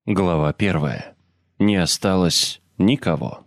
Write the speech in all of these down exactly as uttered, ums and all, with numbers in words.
Глава первая. Не осталось никого.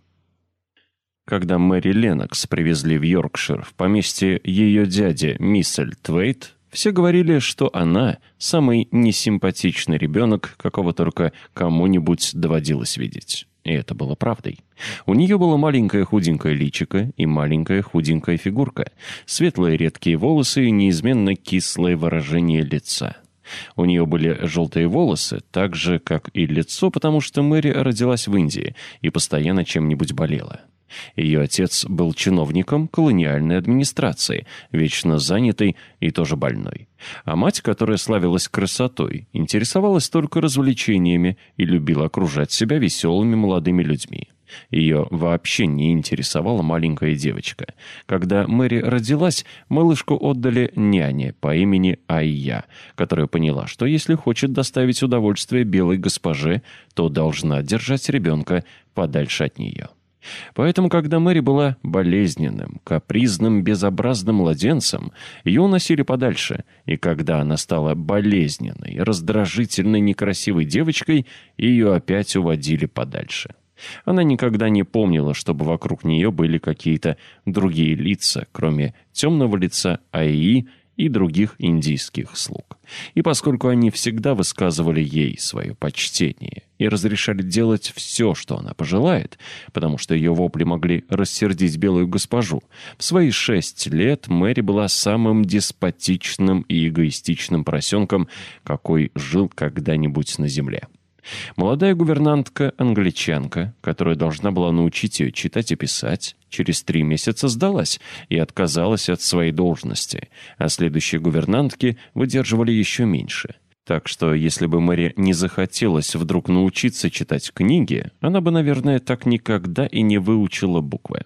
Когда Мэри Леннокс привезли в Йоркшир в поместье ее дяди Мисселтвейт, все говорили, что она самый несимпатичный ребенок, какого только кому-нибудь доводилось видеть. И это было правдой. У нее было маленькое худенькое личико и маленькая худенькая фигурка, светлые редкие волосы и неизменно кислое выражение лица. У нее были желтые волосы, так же, как и лицо, потому что Мэри родилась в Индии и постоянно чем-нибудь болела. Ее отец был чиновником колониальной администрации, вечно занятый и тоже больной. А мать, которая славилась красотой, интересовалась только развлечениями и любила окружать себя веселыми молодыми людьми. Ее вообще не интересовала маленькая девочка. Когда Мэри родилась, малышку отдали няне по имени Айя, которая поняла, что если хочет доставить удовольствие белой госпоже, то должна держать ребенка подальше от нее. Поэтому, когда Мэри была болезненным, капризным, безобразным младенцем, ее уносили подальше, и когда она стала болезненной, раздражительной, некрасивой девочкой, ее опять уводили подальше. Она никогда не помнила, чтобы вокруг нее были какие-то другие лица, кроме темного лица Айи и других индийских слуг. И поскольку они всегда высказывали ей свое почтение и разрешали делать все, что она пожелает, потому что ее вопли могли рассердить белую госпожу, в свои шесть лет Мэри была самым деспотичным и эгоистичным поросенком, какой жил когда-нибудь на земле. Молодая гувернантка-англичанка, которая должна была научить ее читать и писать, через три месяца сдалась и отказалась от своей должности, а следующие гувернантки выдерживали еще меньше. Так что, если бы Мэри не захотелось вдруг научиться читать книги, она бы, наверное, так никогда и не выучила буквы.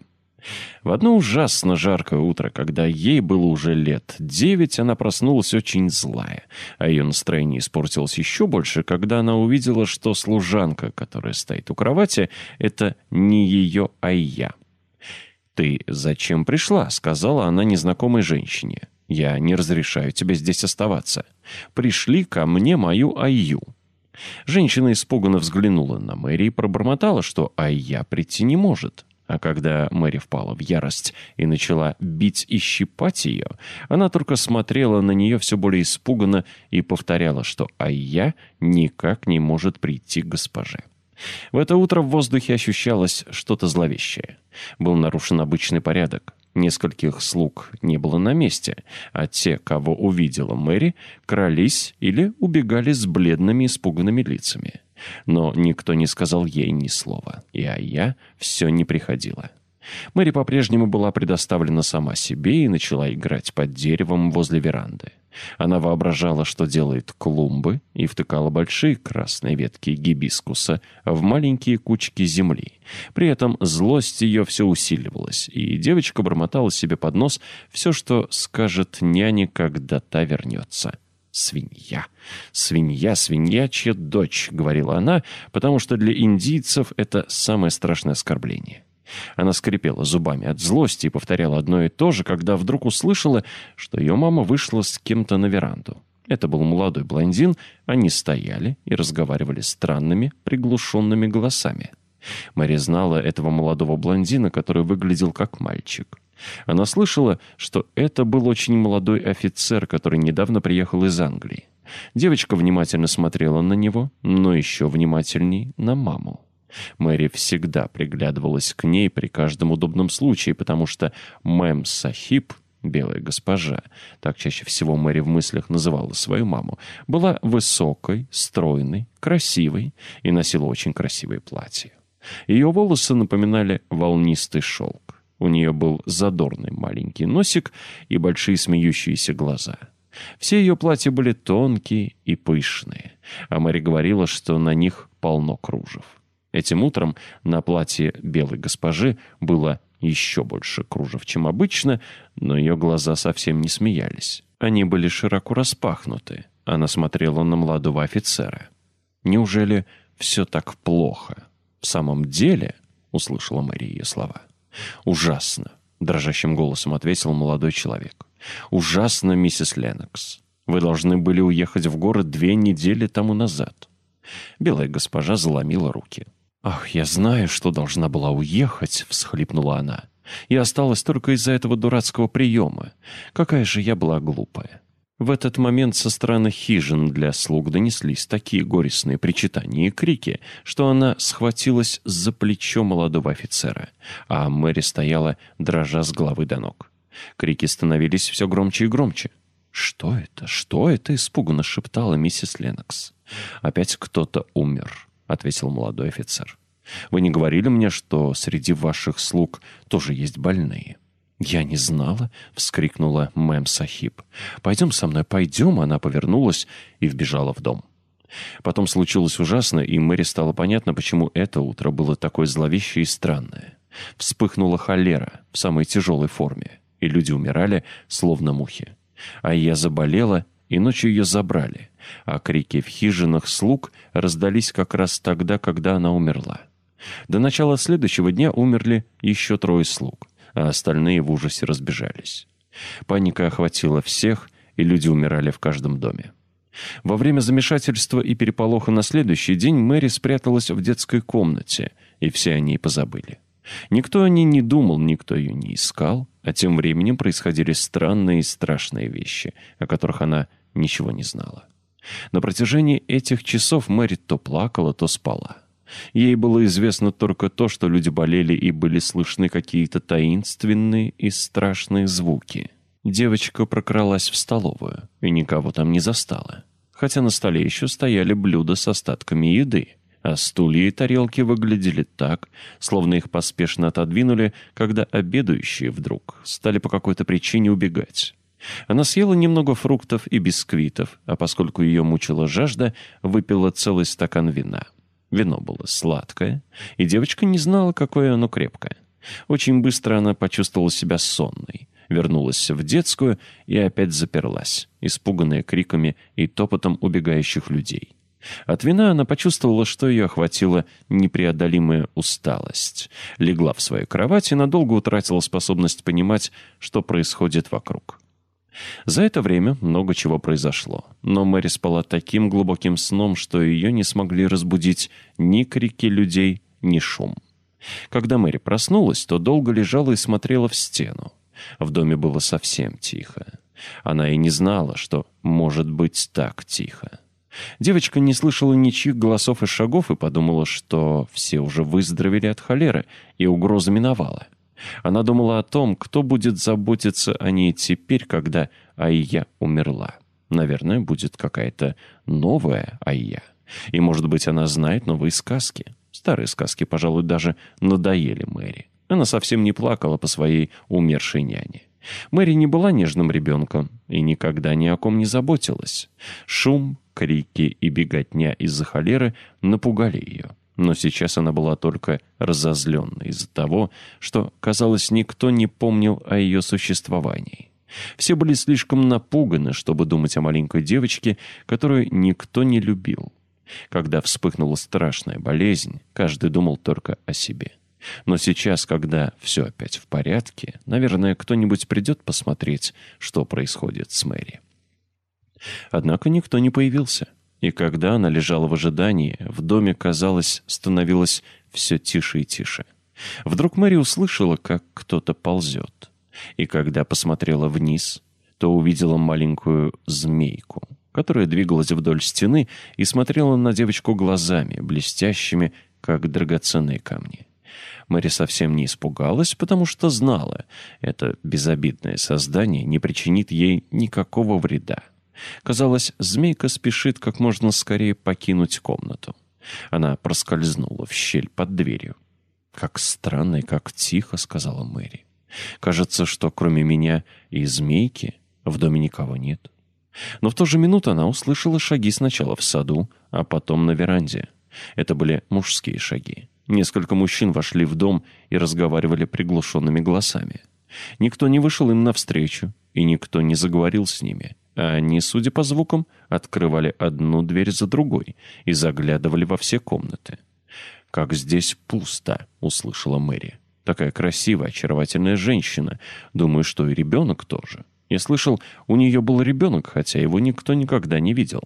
В одно ужасно жаркое утро, когда ей было уже лет девять, она проснулась очень злая, а ее настроение испортилось еще больше, когда она увидела, что служанка, которая стоит у кровати, это не ее Айя. «Ты зачем пришла?» — сказала она незнакомой женщине. «Я не разрешаю тебе здесь оставаться. Пришли ко мне мою Айю». Женщина испуганно взглянула на Мэри и пробормотала, что Айя прийти не может. А когда Мэри впала в ярость и начала бить и щипать ее, она только смотрела на нее все более испуганно и повторяла, что Айя никак не может прийти к госпоже. В это утро в воздухе ощущалось что-то зловещее. Был нарушен обычный порядок. Нескольких слуг не было на месте, а те, кого увидела Мэри, крались или убегали с бледными испуганными лицами. Но никто не сказал ей ни слова, и Айя все не приходила. Мэри по-прежнему была предоставлена сама себе и начала играть под деревом возле веранды. Она воображала, что делает клумбы, и втыкала большие красные ветки гибискуса в маленькие кучки земли. При этом злость ее все усиливалась, и девочка бормотала себе под нос все, что скажет няне, когда та вернется. «Свинья! Свинья, свиньячья дочь», — говорила она, потому что для индийцев это самое страшное оскорбление. Она скрипела зубами от злости и повторяла одно и то же, когда вдруг услышала, что ее мама вышла с кем-то на веранду. Это был молодой блондин, они стояли и разговаривали странными, приглушенными голосами. Мэри знала этого молодого блондина, который выглядел как мальчик. Она слышала, что это был очень молодой офицер, который недавно приехал из Англии. Девочка внимательно смотрела на него, но еще внимательней на маму. Мэри всегда приглядывалась к ней при каждом удобном случае, потому что мэм Сахиб, белая госпожа, так чаще всего Мэри в мыслях называла свою маму, была высокой, стройной, красивой и носила очень красивое платье. Ее волосы напоминали волнистый шелк. У нее был задорный маленький носик и большие смеющиеся глаза. Все ее платья были тонкие и пышные, а Мэри говорила, что на них полно кружев. Этим утром на платье белой госпожи было еще больше кружев, чем обычно, но ее глаза совсем не смеялись. Они были широко распахнуты. Она смотрела на молодого офицера. «Неужели все так плохо?» «В самом деле?» — услышала Мэри ее слова. «Ужасно», — дрожащим голосом ответил молодой человек. «Ужасно, миссис Леннокс. Вы должны были уехать в город две недели тому назад». Белая госпожа заломила руки. «Ах, я знаю, что должна была уехать», — всхлипнула она. «И осталась только из-за этого дурацкого приема. Какая же я была глупая». В этот момент со стороны хижин для слуг донеслись такие горестные причитания и крики, что она схватилась за плечо молодого офицера, а Мэри стояла, дрожа с головы до ног. Крики становились все громче и громче. «Что это? Что это?» — испуганно шептала миссис Леннокс. «Опять кто-то умер», — ответил молодой офицер. «Вы не говорили мне, что среди ваших слуг тоже есть больные?» «Я не знала», — вскрикнула мэм Сахиб. «Пойдем со мной, пойдем». Она повернулась и вбежала в дом. Потом случилось ужасно, и Мэри стало понятно, почему это утро было такое зловещее и странное. Вспыхнула холера в самой тяжелой форме, и люди умирали, словно мухи. А я заболела, и ночью ее забрали, а крики в хижинах слуг раздались как раз тогда, когда она умерла. До начала следующего дня умерли еще трое слуг, а остальные в ужасе разбежались. Паника охватила всех, и люди умирали в каждом доме. Во время замешательства и переполоха на следующий день Мэри спряталась в детской комнате, и все о ней позабыли. Никто о ней не думал, никто ее не искал, а тем временем происходили странные и страшные вещи, о которых она ничего не знала. На протяжении этих часов Мэри то плакала, то спала. Ей было известно только то, что люди болели и были слышны какие-то таинственные и страшные звуки. Девочка прокралась в столовую и никого там не застала, хотя на столе еще стояли блюда с остатками еды, а стулья и тарелки выглядели так, словно их поспешно отодвинули, когда обедающие вдруг стали по какой-то причине убегать. Она съела немного фруктов и бисквитов, а поскольку ее мучила жажда, выпила целый стакан вина. Вино было сладкое, и девочка не знала, какое оно крепкое. Очень быстро она почувствовала себя сонной, вернулась в детскую и опять заперлась, испуганная криками и топотом убегающих людей. От вина она почувствовала, что ее охватила непреодолимая усталость, легла в свою кровать и надолго утратила способность понимать, что происходит вокруг. За это время много чего произошло, но Мэри спала таким глубоким сном, что ее не смогли разбудить ни крики людей, ни шум. Когда Мэри проснулась, то долго лежала и смотрела в стену. В доме было совсем тихо. Она и не знала, что может быть так тихо. Девочка не слышала ничьих голосов и шагов и подумала, что все уже выздоровели от холеры, и угроза миновала. Она думала о том, кто будет заботиться о ней теперь, когда Айя умерла. Наверное, будет какая-то новая Айя. И, может быть, она знает новые сказки. Старые сказки, пожалуй, даже надоели Мэри. Она совсем не плакала по своей умершей няне. Мэри не была нежным ребенком и никогда ни о ком не заботилась. Шум, крики и беготня из-за холеры напугали ее. Но сейчас она была только разозленна из-за того, что, казалось, никто не помнил о ее существовании. Все были слишком напуганы, чтобы думать о маленькой девочке, которую никто не любил. Когда вспыхнула страшная болезнь, каждый думал только о себе. Но сейчас, когда все опять в порядке, наверное, кто-нибудь придет посмотреть, что происходит с Мэри. Однако никто не появился. И когда она лежала в ожидании, в доме, казалось, становилось все тише и тише. Вдруг Мэри услышала, как кто-то ползет. И когда посмотрела вниз, то увидела маленькую змейку, которая двигалась вдоль стены и смотрела на девочку глазами, блестящими, как драгоценные камни. Мэри совсем не испугалась, потому что знала, это безобидное создание не причинит ей никакого вреда. Казалось, змейка спешит как можно скорее покинуть комнату. Она проскользнула в щель под дверью. «Как странно и как тихо», — сказала Мэри. «Кажется, что кроме меня и змейки в доме никого нет». Но в ту же минуту она услышала шаги сначала в саду, а потом на веранде. Это были мужские шаги. Несколько мужчин вошли в дом и разговаривали приглушенными голосами. Никто не вышел им навстречу, и никто не заговорил с ними. А они, судя по звукам, открывали одну дверь за другой и заглядывали во все комнаты. «Как здесь пусто!» — услышала Мэри. «Такая красивая, очаровательная женщина. Думаю, что и ребенок тоже. Я слышал, у нее был ребенок, хотя его никто никогда не видел».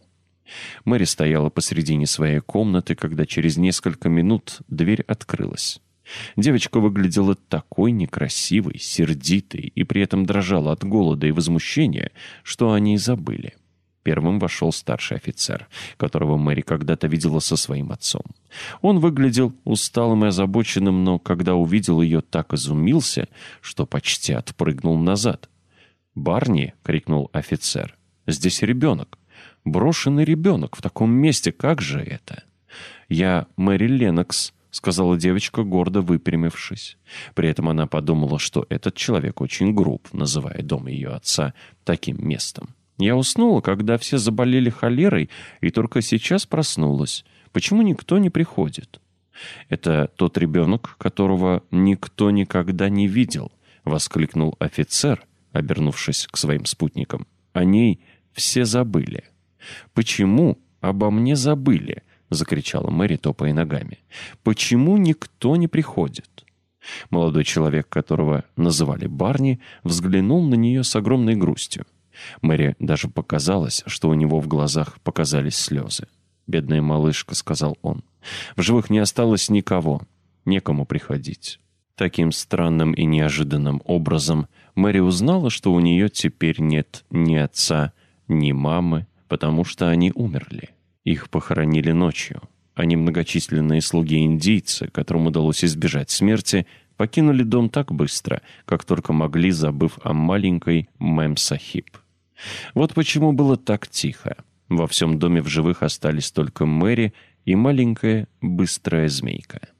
Мэри стояла посредине своей комнаты, когда через несколько минут дверь открылась. Девочка выглядела такой некрасивой, сердитой и при этом дрожала от голода и возмущения, что они и забыли. Первым вошел старший офицер, которого Мэри когда-то видела со своим отцом. Он выглядел усталым и озабоченным, но когда увидел ее, так изумился, что почти отпрыгнул назад. «Барни!» — крикнул офицер. «Здесь ребенок! Брошенный ребенок! В таком месте! Как же это?» «Я Мэри Леннокс», — сказала девочка, гордо выпрямившись. При этом она подумала, что этот человек очень груб, называя дом ее отца таким местом. «Я уснула, когда все заболели холерой, и только сейчас проснулась. Почему никто не приходит?» «Это тот ребенок, которого никто никогда не видел», — воскликнул офицер, обернувшись к своим спутникам. «О ней все забыли». «Почему обо мне забыли?» — закричала Мэри, топая ногами. «Почему никто не приходит?» Молодой человек, которого называли Барни, взглянул на нее с огромной грустью. Мэри даже показалось, что у него в глазах показались слезы. «Бедная малышка», — сказал он. «В живых не осталось никого, некому приходить». Таким странным и неожиданным образом Мэри узнала, что у нее теперь нет ни отца, ни мамы, потому что они умерли. Их похоронили ночью, а немногочисленные слуги-индийцы, которым удалось избежать смерти, покинули дом так быстро, как только могли, забыв о маленькой Мем-Сахиб. Вот почему было так тихо. Во всем доме в живых остались только Мэри и маленькая быстрая змейка.